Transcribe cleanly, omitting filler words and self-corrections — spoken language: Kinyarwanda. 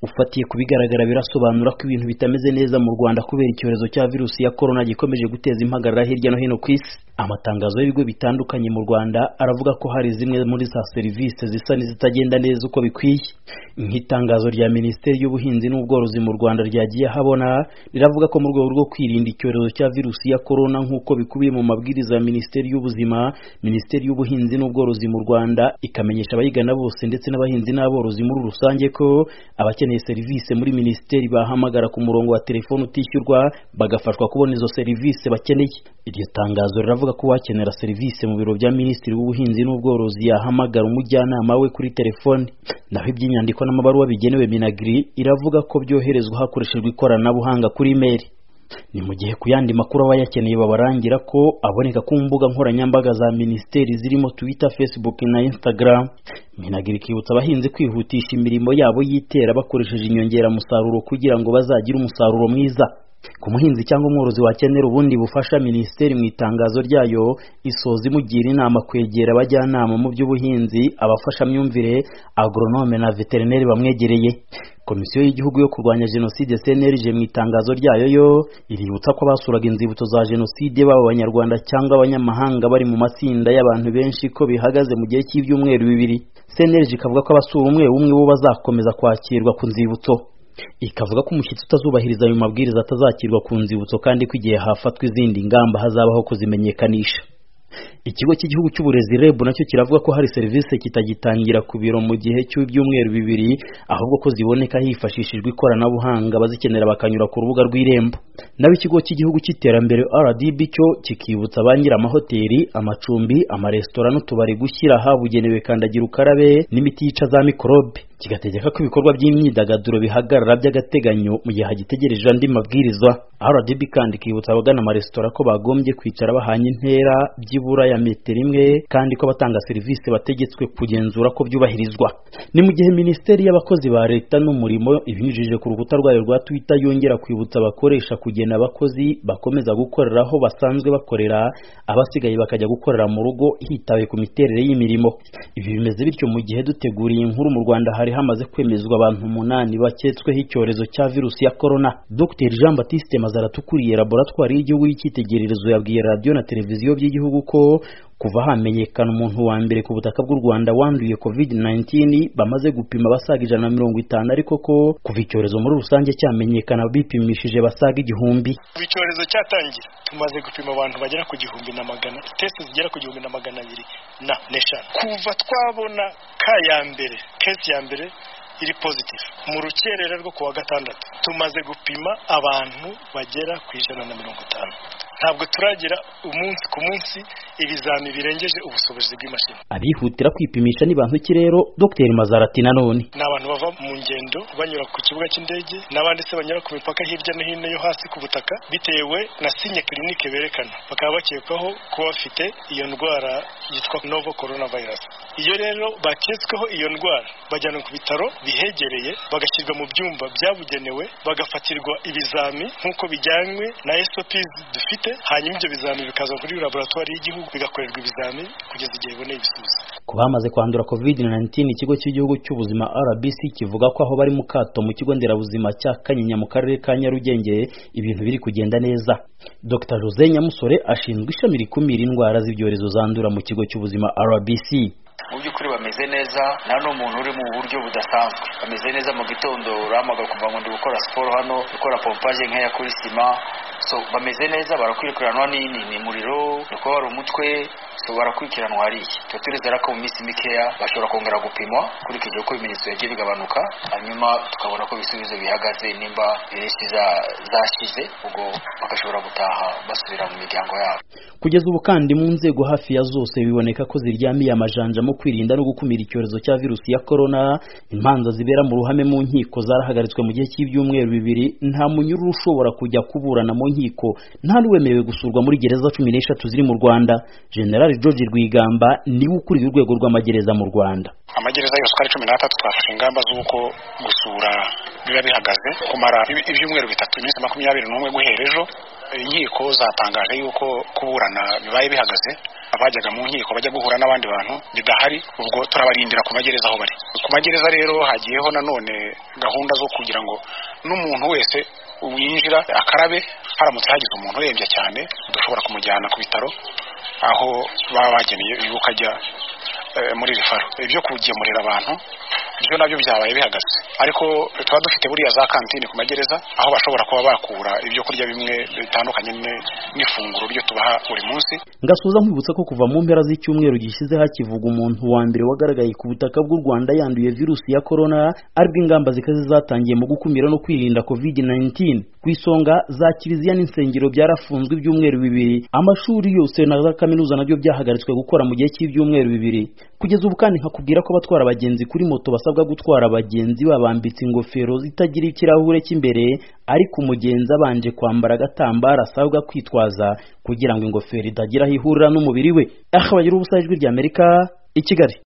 ufatiye kubigaragara birasobanura ko ibintu bitameze neza mu Rwanda kubera icyorezo cya virusi ya corona gikomeje guteza impagarara hirya no hino ku isi. Amatangazo y'ibigo bitandukanye mu Rwanda aravuga ko hari zimwe muri za serivisi zisa n'izitagenda neza uko bikwiye. Nk'itangazo rya Minisiteri y'Ubuhinzi n'Ubworozi mu Rwanda ryagiye habona riravuga ko mu rwego rwo kwirinda icyorezo cya virusi ya corona nk'uko bikubiye mu mabwiriza ya Minisiteri y'Ubuzima, Minisiteri y'Ubuhinzi n'Ubworozi mu Rwanda ikamenyesha abayigana bose ndetse n'abahinzi n'aborozi muri rusange ko abakeneye serivisi muri Minisiteri bahamagara ku murongo wa telefone utishyurwa bagafashwa kubona izo serivisi bakeneye. Iryo tangazo riravuga ko wakenera serivisi mu biro bya Minisitiri w'Ubuhinzi n'Ubworozi yahamagara umujyanama we kuri telefone, naho iby'inyandiko n'amabaruwa bigenewe Minagri iravuga ko byoherezwa hakoreshejwe ikoranabuhanga kuri email. Ni mu gihe ku yandi makuru abayakeneye babarangira ko aboneka ku mbuga nkoranyambaga za Minisiteri zirimo Twitter, Facebook na Instagram. Minagri ikibutsa abahinzi kwihutisha imirimo yabo yitera bakoresheje inyongeramusaruro kugira ngo bazagire umusaruro mwiza. Ku muhinzi cyangwa umworozi wakenera ubundi bufasha, Minisiteri mu itangazo ryayo isoza imugira inama kwegera abajyanama mu by'ubuhinzi, abafasha myumvire, agronome na veterineri bamwegereye. Komisiyo y'igihugu yo kurwanya Jenoside CNLG mu itangazo ryayo yo iributsa ko basuraga inzibutso za Jenoside baba abanyarwanda cyangwa abanyamahanga bari mu matsinda y'abantu benshi ko bihagaze mu gihe cy'ibyumweru 2. CNLG ikavuga ko abasura umwe bo bazakomeza kwakirwa ku nzibutso. Ikavuga ko umushyitsi utazubahiriza ayo mabwiriza atazakirwa ku nzibutso kandi ko igihe hafatwa izindi ngamba hazabaho kuzimenyekanisha. Ikigo cy'igihugu cy'uburezi REB nacyo kiravuga ko hari serivisi kitagitangira ku biro mu gihe cy'ibyumweru 2, ahubwo ko ziboneka hifashishijwe ikoranabuhanga, bazikenera bakanyura ku rubuga rw'Irembo. Naho ikigo cy'igihugu cy'iterambere RDB cyo kikibutsa abanyira amahoteli, amacumbi, amaresitora n'utubari gushyira habugenewe kandagira ukarabe n'imiti yica za mikorobe. Kigategeka ko ibikorwa by'imyidagaduro bihagarara by'agateganyo mu gihe hagitegereje andi mabwiriza. RDB kandi kibutsa abagana amaresitora ko bagombye kwicara bahanye intera byibura ya metero 1 kandi ko batanga serivisi bategetswe kugenzura ko byubahirizwa. Ni mu gihe Minisiteri y'Abakozi ba Leta n'Umurimo ibinyujije ku rukuta rwayo rwa Twitter yongera kwibutsa abakoresha kugena abakozi bakomeza gukorera aho basanzwe bakorera, abasigaye bakajya gukorera mu rugo hitawe ku miterere y'imirimo. Ibi bimeze bityo mu gihe duteguriye inkuru mu Rwanda hari hamaze kwemezwa abantu 8 baketsweho icyorezo cya virusi ya corona. Dr Jean Baptiste Mazara tukuriye laboratoire y'igihugu y'icyitegererezo yabwiye radio na televiziyo by'igihugu ko kuva hamenyekana umuntu wa mbere ku butaka bw'u Rwanda wanduye COVID-19 bamaze gupima basaga 150, ariko ko kuva icyorezo muri rusange cyamenyekana bipimishije basaga 1000. Icyorezo cyatangira tumaze gupima abantu bagera ku 1,100, test zigera ku 1,200 na neshanu. Kuva twabona case ya mbere iri positive mu rukerera rwo kuwa gatandatu tumaze gupima abantu bagera ku 150. Ntabwo turagira umunsi ku munsi ibizami birengeje ubushobozi bw'imashini. Abihutira kwipimisha ni bantu ki rero? Dr Mazara ati nanone n'abantu bava mu ngendo banyura ku kibuga cy'indege n'abandi se banyura ku mipaka hirya no hino yo hasi ku butaka bitewe na sinye clinique berekana, bakaba bakekwaho kuba bafite iyo ndwara yitwa novel coronavirus. Iyo rero baketsweho iyo ndwara bajyana ku bitaro bihegereye bagashyirwa mu byumba byabugenewe bagafatirwa ibizami nk'uko bijyanywe na SOPs dufite, hanyuma ibyo bizami bikaza kuri laboratoire y'igihugu bigakorerwa ibizami kugeza igihe iboneye ibisubizo. Ku bamaze kwandura COVID-19, ikigo cy'igihugu cy'ubuzima RBC kivuga ko aho bari mu kato mu kigo nderabuzima cya Kanyinya mu karere ka Nyarugenge ibintu biri kugenda neza. Dr Jose Nyamusore ashinzwe ishami rikumira indwara z'ibyorezo zandura mu kigo cy'ubuzima RBC. Mu by'ukuri bameze neza, nta n'umuntu uri mu buryo budasanzwe. Bameze neza mu gitondo uramaga kuva ngo ndi gukora siporo hano, gukora pompage nk'aya kuri sima. So bameze neza, barakwikiranwa ni muriro, uko wari umutwe, so barakwikiranwa hariya. Turizera ko mu minsi mikeya bashobora kongera gupimwa kurikije uko ibimenyetso yagiye bigabanuka, hanyuma tukabona ko ibisubizo bihagaze nimba iresi zashize, ubwo bagashobora gutaha basubira mu miryango yabo. Kugeza ubu kandi mu nzego hafi ya zose biboneka ko ziryamiye amajanja mu kwirinda no gukumira icyorezo cya virusi ya corona. Imanza zibera mu ruhame mu nkiko zarahagaritswe mu gihe cy'ibyumweru 2. Nta munyururu ushobora kujya kuburana mu nkiko, nta n'uwemerewe gusurwa muri gereza 13 ziri mu Rwanda. General George Rwigamba niwe ukuriye urwego rw'amagereza mu Rwanda. Amagereza yose ari 13 twafashe ingamba z'uko gusura biba bihagaze kumara ibyumweru 3 iminsi 21 guhera ejo. Inkiko zatangaje yuko kuburana bibaye bihagaze abajyaga mu nkiko bajya guhura n'abandi bantu bidahari, ubwo turabarindira ku magereza aho bari. Ku magereza rero hagiyeho nanone gahunda zo kugira ngo n'umuntu wese winjira akarabe, haramutse hagize umuntu urembye cyane dushobora kumujyana ku bitaro aho baba bageneye yuko ajya muri rifaro. Ibyo kugemurira abantu ibyo nabyo byabaye bihagaze, ariko tuba dufite buriya za kantine ku magereza aho bashobora kuba bakura ibyo kurya bimwe bitandukanye n'ifunguro ryo tubaha buri munsi. Ngasoza nkwibutsa ko kuva mu mpera z'icyumweru gishize hakivuga umuntu wa mbere wagaragaye ku butaka bw'u Rwanda yanduye virusi ya corona, aribwo ingamba zikaze zatangiye mu gukumira no kwirinda COVID-19. Ku isonga za kiliziya n'insengero byarafunzwe ibyumweru 2, amashuri yose na za kaminuza nabyo byahagaritswe gukora mu gihe cy'ibyumweru 2. Kugeza ubu kandi nkakubwira ko abatwara abagenzi kuri moto basabwa gutwara abagenzi babambitse ingofero zitagira ikirahure cy'imbere, ariko umugenzi abanje kwambara agatambaro asabwa kwitwaza kugira ngo ingofero idagira aho ihurira n'umubiri we. Bagira ubusa, Ijwi ry'Amerika, i Kigali.